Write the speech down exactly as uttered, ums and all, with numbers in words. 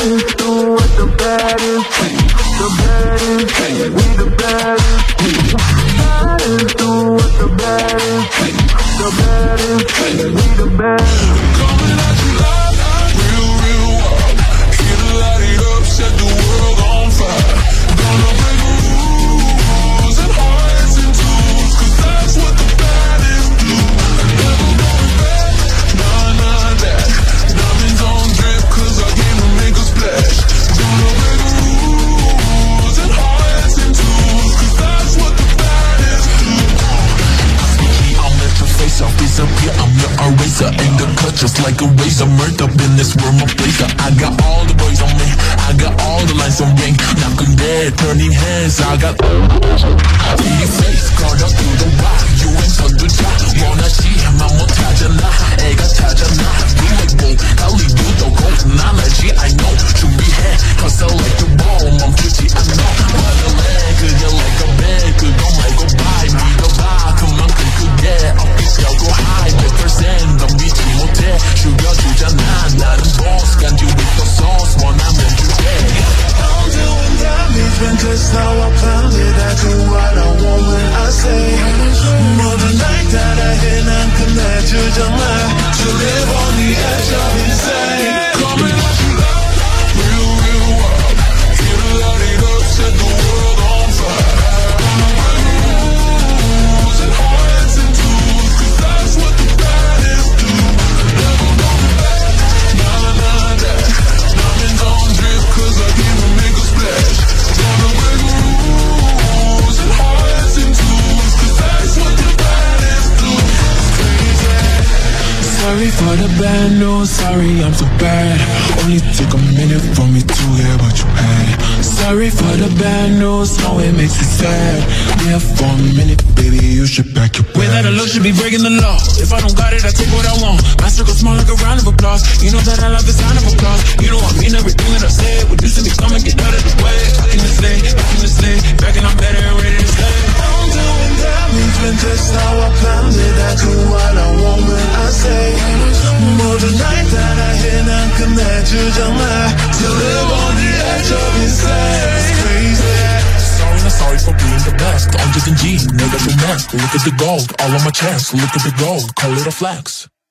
baddest, do what the baddest, the baddest, we the baddest, baddest, do what the baddest, the baddest, we the baddest. Coming at you live, real, real wild. Here to light it up, set the world on fire. Gonna break the rules and hearts and tools, cause that's what the baddest do. Never going back, nah, nah, that. Diamonds on drip, cause I came to make a splash. Gonna break the rules and hearts and tools, cause that's what the baddest do. I'll let your face off, disappear, I'm your eraser. Ain't the cut just like a razor. Murked up in this world, my blazer. I got all the boys on me, I got all the lines on ring. Knocking dead, turning heads, I got in your face, caught up through the rock. You ain't 선두자, 원하지 마 못하잖아. 애가 타잖아. You like boom, 할리우드도 고. 난 알지, I know. 준비해, cause I like the ball. 멈추지 않아. 말을해, 그냥 like a bag. 그거 말고 buy, 믿어봐. 그만큼 크게 어깨 세우고 high. 백 퍼센트 덤비지 못해. 죽여주잖아. 나는 boss, 간지 with the sauce. 원하면 줄게. I'm doing damage when just how I planned it. I do what I want when I say. More than like that, I hear 난 끝내주잖아. To live on the edge of insane. Coming at you loud, real, real wild. Here to light it up, set the world on fire. Gonna break the rules and hearts and tools, cause that's what the baddest do. Never going back, nah, nah, that. Diamonds on drip, cause I came to make a splash. Gonna break the rules and hearts and tools, cause that's what the baddest do. Sorry for the bad news, sorry I'm so bad. Only took a minute for me to hear what you had. Sorry for the bad news, no it makes me sad. Yeah, for a minute, baby, you should back your Way that I look should be breaking the law. If I don't got it, I take what I want. My circle small like a round of applause. You know that I love the sound of applause. You know I mean everything that I say. What used to be coming, get out of the way. Back in the slay, back in the slay, back and I'm better and ready to stay. I'm doing damage when just how I planned it. I do what I want when I say. More than like that, I hear 난 끝내주잖아. To live on the edge of insane. It's crazy. Sorry, not sorry for being the best. 언제든지 내가 좀 next. Look at the gold, all on my chest. Look at the gold, call it a flex.